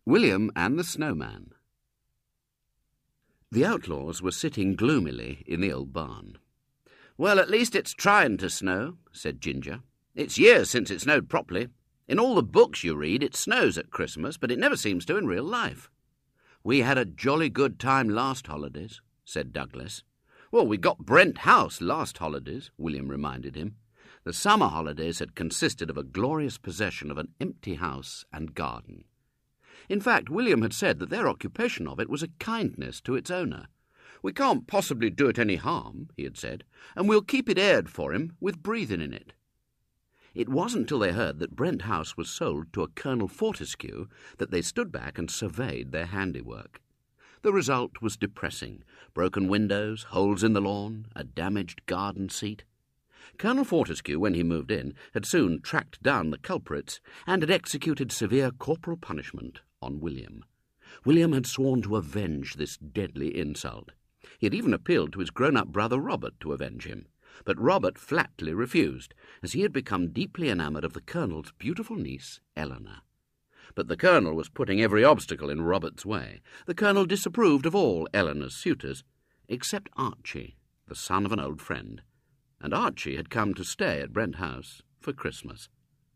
William and the Snowman. The outlaws were sitting gloomily in the old barn. "Well, at least it's trying to snow," said Ginger. "It's years since it snowed properly. In all the books you read, it snows at Christmas, but it never seems to in real life." "We had a jolly good time last holidays," said Douglas. "Well, we got Brent House last holidays," William reminded him. The summer holidays had consisted of a glorious possession of an empty house and garden. In fact, William had said that their occupation of it was a kindness to its owner. "We can't possibly do it any harm," he had said, "and we'll keep it aired for him with breathing in it." It wasn't till they heard that Brent House was sold to a Colonel Fortescue that they stood back and surveyed their handiwork. The result was depressing: broken windows, holes in the lawn, a damaged garden seat. Colonel Fortescue, when he moved in, had soon tracked down the culprits and had executed severe corporal punishment on William. William had sworn to avenge this deadly insult. He had even appealed to his grown-up brother Robert to avenge him, but Robert flatly refused, as he had become deeply enamoured of the Colonel's beautiful niece, Eleanor. But the Colonel was putting every obstacle in Robert's way. The Colonel disapproved of all Eleanor's suitors, except Archie, the son of an old friend, and Archie had come to stay at Brent House for Christmas.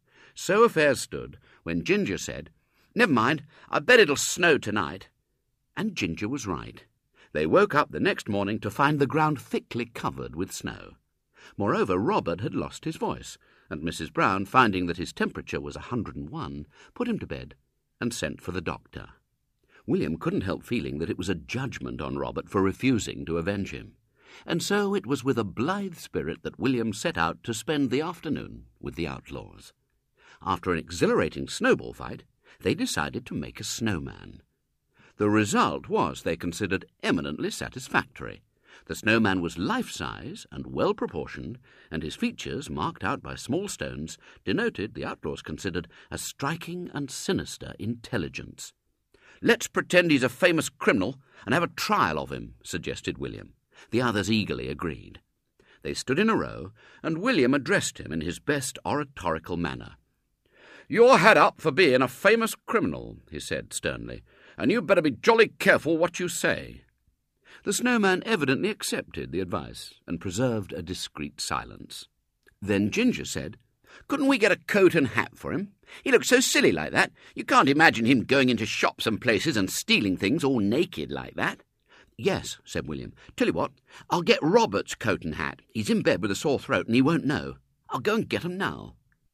So affairs stood when Ginger said, "Never mind, I bet it'll snow tonight." And Ginger was right. They woke up the next morning to find the ground thickly covered with snow. Moreover, Robert had lost his voice, and Mrs. Brown, finding that his temperature was 101, put him to bed and sent for the doctor. William couldn't help feeling that it was a judgment on Robert for refusing to avenge him, and so it was with a blithe spirit that William set out to spend the afternoon with the outlaws. After an exhilarating snowball fight, they decided to make a snowman. The result was, they considered, eminently satisfactory. The snowman was life-size and well-proportioned, and his features, marked out by small stones, denoted, the outlaws considered, a striking and sinister intelligence. "Let's pretend he's a famous criminal and have a trial of him," suggested William. The others eagerly agreed. They stood in a row, and William addressed him in his best oratorical manner. "You're had up for being a famous criminal," he said sternly, "and you'd better be jolly careful what you say." The snowman evidently accepted the advice and preserved a discreet silence. Then Ginger said, "Couldn't we get a coat and hat for him? He looks so silly like that. You can't imagine him going into shops and places and stealing things all naked like that." "Yes," said William. "Tell you what, I'll get Robert's coat and hat. He's in bed with a sore throat and he won't know. I'll go and get 'em now."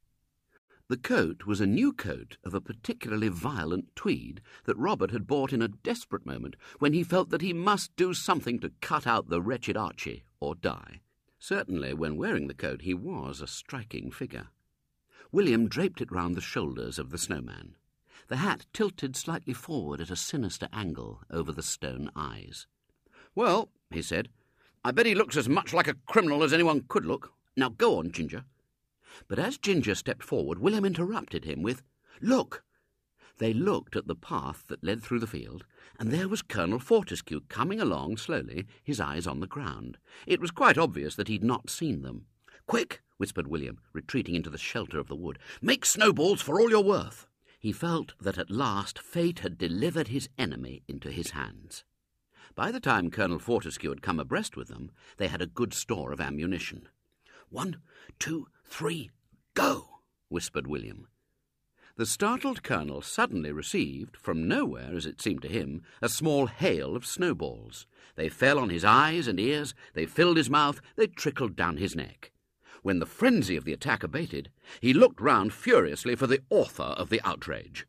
The coat was a new coat of a particularly violent tweed that Robert had bought in a desperate moment when he felt that he must do something to cut out the wretched Archie or die. Certainly, when wearing the coat, he was a striking figure. William draped it round the shoulders of the snowman. The hat tilted slightly forward at a sinister angle over the stone eyes. "Well," he said, "I bet he looks as much like a criminal as anyone could look. Now go on, Ginger." But as Ginger stepped forward, William interrupted him with, "Look!" They looked at the path that led through the field, and there was Colonel Fortescue coming along slowly, his eyes on the ground. It was quite obvious that he'd not seen them. "Quick!" whispered William, retreating into the shelter of the wood. "Make snowballs for all you're worth." He felt that at last fate had delivered his enemy into his hands. By the time Colonel Fortescue had come abreast with them, they had a good store of ammunition. "1, 2, 3, go!" whispered William. The startled colonel suddenly received, from nowhere as it seemed to him, a small hail of snowballs. They fell on his eyes and ears, they filled his mouth, they trickled down his neck. When the frenzy of the attack abated, he looked round furiously for the author of the outrage.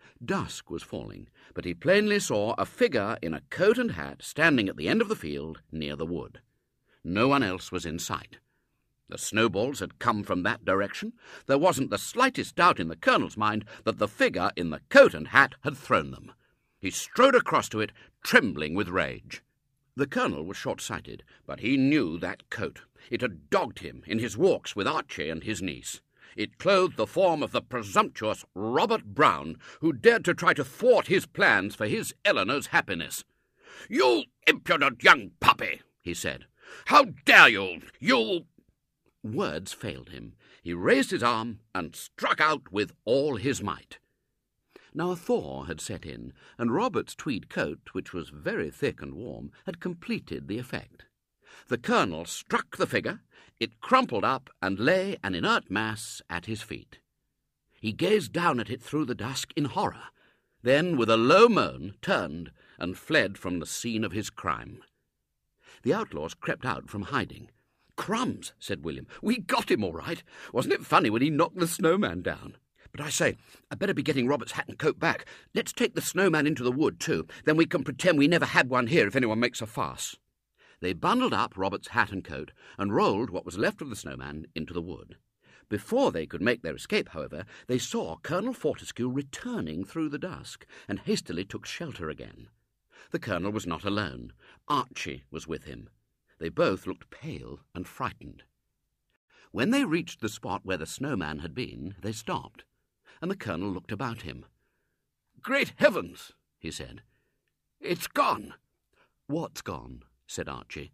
Dusk was falling, but he plainly saw a figure in a coat and hat standing at the end of the field near the wood. No one else was in sight. The snowballs had come from that direction. There wasn't the slightest doubt in the colonel's mind that the figure in the coat and hat had thrown them. He strode across to it, trembling with rage. The colonel was short-sighted, but he knew that coat. It had dogged him in his walks with Archie and his niece. It clothed the form of the presumptuous Robert Brown, who dared to try to thwart his plans for his Eleanor's happiness. "You impudent young puppy," he said. "How dare you? You—" Words failed him. He raised his arm and struck out with all his might. Now a thaw had set in, and Robert's tweed coat, which was very thick and warm, had completed the effect. The Colonel struck the figure, it crumpled up and lay an inert mass at his feet. He gazed down at it through the dusk in horror, then with a low moan turned and fled from the scene of his crime. The outlaws crept out from hiding. "Crumbs," said William. "We got him all right. Wasn't it funny when he knocked the snowman down? But I say, I'd better be getting Robert's hat and coat back. Let's take the snowman into the wood, too. Then we can pretend we never had one here if anyone makes a fuss." They bundled up Robert's hat and coat and rolled what was left of the snowman into the wood. Before they could make their escape, however, they saw Colonel Fortescue returning through the dusk and hastily took shelter again. The Colonel was not alone. Archie was with him. They both looked pale and frightened. When they reached the spot where the snowman had been, they stopped, and the Colonel looked about him. "Great heavens," he said. "It's gone." "What's gone?" said Archie.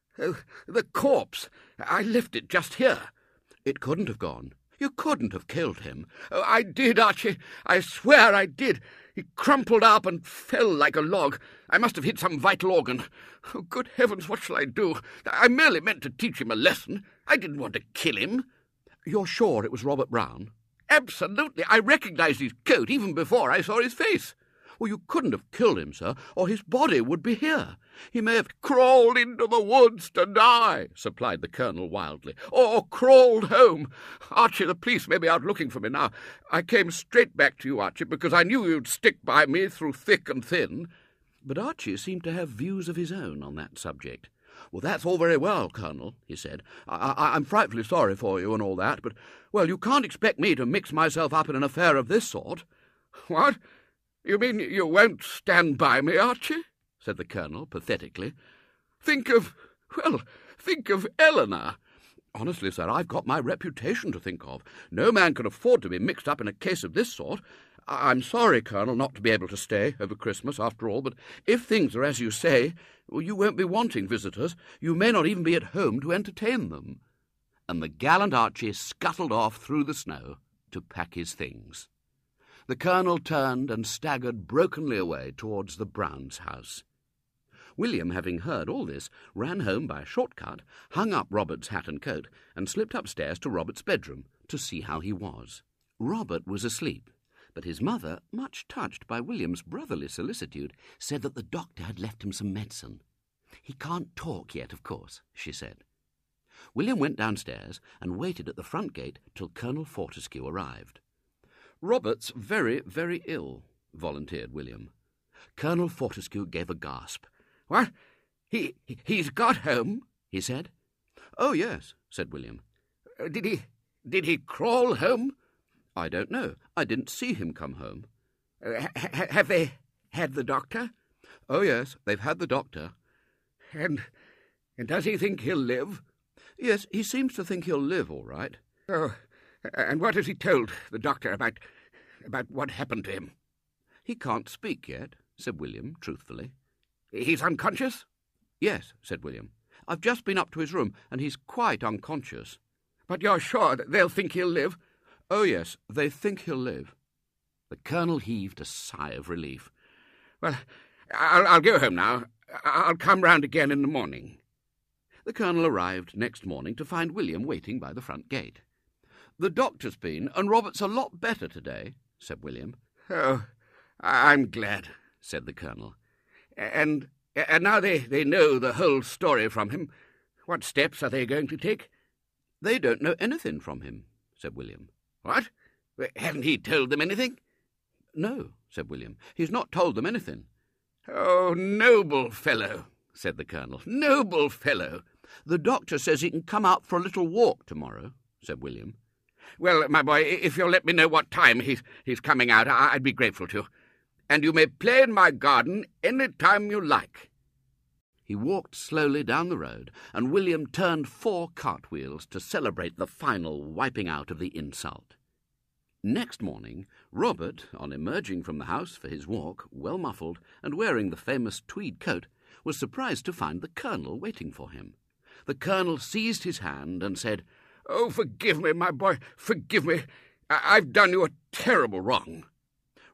"The corpse. I left it just here." "It couldn't have gone. You couldn't have killed him." "Oh, I did, Archie. I swear I did. He crumpled up and fell like a log. I must have hit some vital organ. Oh, good heavens, what shall I do? I merely meant to teach him a lesson. I didn't want to kill him." "You're sure it was Robert Brown?" "Absolutely. I recognized his coat even before I saw his face." "Well, you couldn't have killed him, sir, or his body would be here. He may have crawled into the woods to die," supplied the Colonel wildly, "or crawled home. Archie, the police may be out looking for me now. I came straight back to you, Archie, because I knew you'd stick by me through thick and thin." But Archie seemed to have views of his own on that subject. "Well, that's all very well, Colonel," he said. I'm frightfully sorry for you and all that, but, well, you can't expect me to mix myself up in an affair of this sort." "What? You mean you won't stand by me, Archie?" said the Colonel pathetically. Think of Eleanor." "Honestly, sir, I've got my reputation to think of. No man can afford to be mixed up in a case of this sort. I'm sorry, Colonel, not to be able to stay over Christmas after all, but if things are as you say, well, you won't be wanting visitors. You may not even be at home to entertain them." And the gallant Archie scuttled off through the snow to pack his things. The Colonel turned and staggered brokenly away towards the Browns' house. William, having heard all this, ran home by a short cut, hung up Robert's hat and coat, and slipped upstairs to Robert's bedroom to see how he was. Robert was asleep, but his mother, much touched by William's brotherly solicitude, said that the doctor had left him some medicine. "He can't talk yet, of course," she said. William went downstairs and waited at the front gate till Colonel Fortescue arrived. "Robert's very, very ill," volunteered William. Colonel Fortescue gave a gasp. "What? He's got home?" he said. "Oh, yes," said William. Did he crawl home?" "I don't know. I didn't see him come home." Have they had the doctor?" "Oh, yes, they've had the doctor." And does he think he'll live?" "Yes, he seems to think he'll live all right." "Oh, and what has he told the doctor about what happened to him?" "He can't speak yet," said William truthfully. "He's unconscious?" "Yes," said William. "I've just been up to his room, and he's quite unconscious." "But you're sure that they'll think he'll live?" "Oh, yes, they think he'll live." The Colonel heaved a sigh of relief. "Well, I'll go home now. I'll come round again in the morning." The Colonel arrived next morning to find William waiting by the front gate. "The doctor's been, and Robert's a lot better today," said William. "Oh, I'm glad," said the Colonel. And now they know the whole story from him. What steps are they going to take?" "They don't know anything from him," said William. "What? Hasn't he told them anything?" "No," said William. "He's not told them anything." "Oh, noble fellow," said the Colonel. "Noble fellow." "The doctor says he can come out for a little walk tomorrow," said William. "Well, my boy, if you'll let me know what time he's coming out, I'd be grateful to. And you may play in my garden any time you like." He walked slowly down the road, and William turned 4 cartwheels to celebrate the final wiping out of the insult. Next morning, Robert, on emerging from the house for his walk, well muffled, and wearing the famous tweed coat, was surprised to find the Colonel waiting for him. The Colonel seized his hand and said, "Oh, forgive me, my boy, forgive me. I've done you a terrible wrong."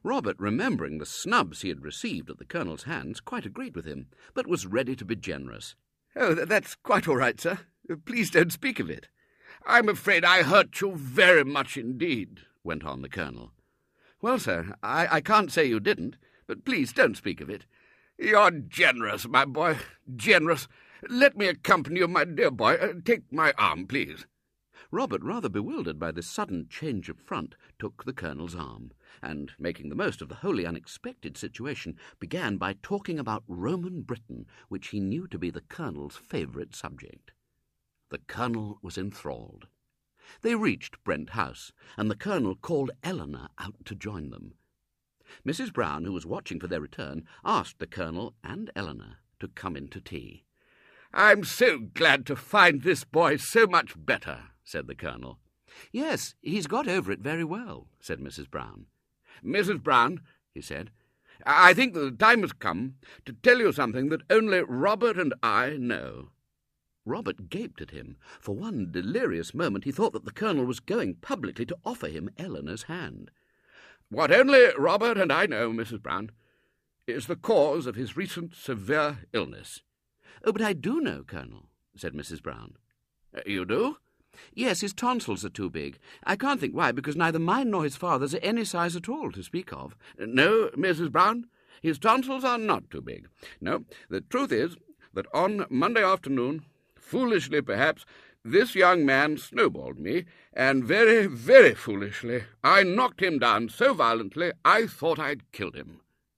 Robert, remembering the snubs he had received at the Colonel's hands, quite agreed with him, but was ready to be generous. "Oh, that's quite all right, sir. Please don't speak of it. I'm afraid I hurt you very much indeed," went on the Colonel. "Well, sir, I can't say you didn't, but please don't speak of it." "You're generous, my boy, generous. Let me accompany you, my dear boy. Take my arm, please." Robert, rather bewildered by this sudden change of front, took the Colonel's arm, and, making the most of the wholly unexpected situation, began by talking about Roman Britain, which he knew to be the Colonel's favourite subject. The Colonel was enthralled. They reached Brent House, and the Colonel called Eleanor out to join them. Mrs. Brown, who was watching for their return, asked the Colonel and Eleanor to come in to tea. "I'm so glad to find this boy so much better," said the Colonel. "Yes, he's got over it very well," said Mrs. Brown. "Mrs. Brown," he said, "I think that the time has come to tell you something that only Robert and I know." Robert gaped at him. For one delirious moment he thought that the Colonel was going publicly to offer him Eleanor's hand. "What only Robert and I know, Mrs. Brown, is the cause of his recent severe illness." "Oh, but I do know, Colonel," said Mrs. Brown. "You do?" "Yes, his tonsils are too big. I can't think why, because neither mine nor his father's are any size at all to speak of." "No, Mrs. Brown, his tonsils are not too big. No, the truth is that on Monday afternoon, foolishly perhaps, this young man snowballed me, and very, very foolishly, I knocked him down so violently I thought I'd killed him."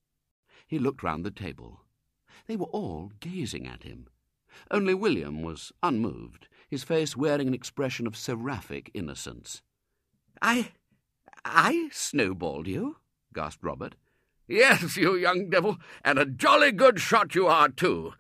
He looked round the table. They were all gazing at him. Only William was unmoved, his face wearing an expression of seraphic innocence. I snowballed you?" gasped Robert. "Yes, you young devil, and a jolly good shot you are, too."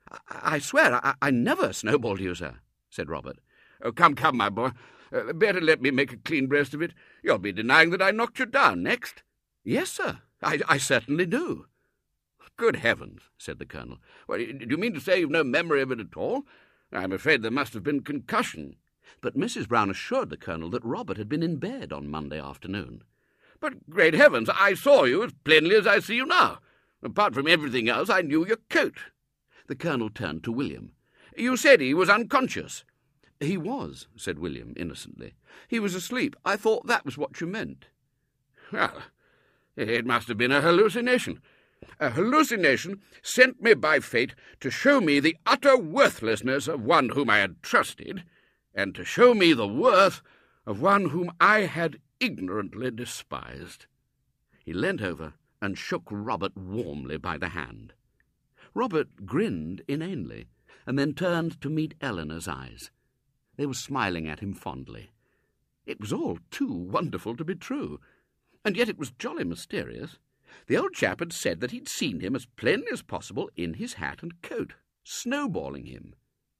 I swear I never snowballed you, sir," said Robert. "Oh, come, my boy. Better let me make a clean breast of it. You'll be denying that I knocked you down next." "Yes, sir, I certainly do." "Good heavens," said the Colonel. "Well, do you mean to say you've no memory of it at all? I'm afraid there must have been concussion." But Mrs. Brown assured the Colonel that Robert had been in bed on Monday afternoon. "But, great heavens, I saw you as plainly as I see you now. Apart from everything else, I knew your coat." The Colonel turned to William. "You said he was unconscious." "He was," said William innocently. "He was asleep. I thought that was what you meant." "Well, it must have been a hallucination. A hallucination sent me by fate to show me the utter worthlessness of one whom I had trusted, and to show me the worth of one whom I had ignorantly despised." He leant over and shook Robert warmly by the hand. Robert grinned inanely, and then turned to meet Eleanor's eyes. They were smiling at him fondly. It was all too wonderful to be true, and yet it was jolly mysterious. The old chap had said that he'd seen him as plainly as possible in his hat and coat, snowballing him.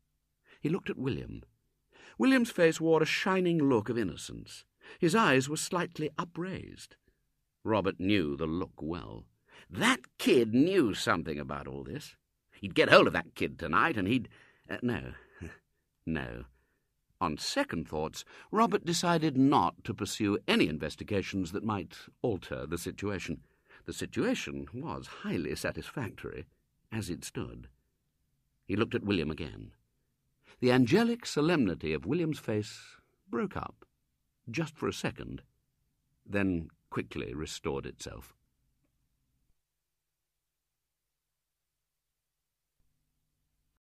He looked at William. William's face wore a shining look of innocence. His eyes were slightly upraised. Robert knew the look well. That kid knew something about all this. He'd get hold of that kid tonight, and he'd... No. On second thoughts, Robert decided not to pursue any investigations that might alter the situation. The situation was highly satisfactory, as it stood. He looked at William again. The angelic solemnity of William's face broke up, just for a second, then quickly restored itself.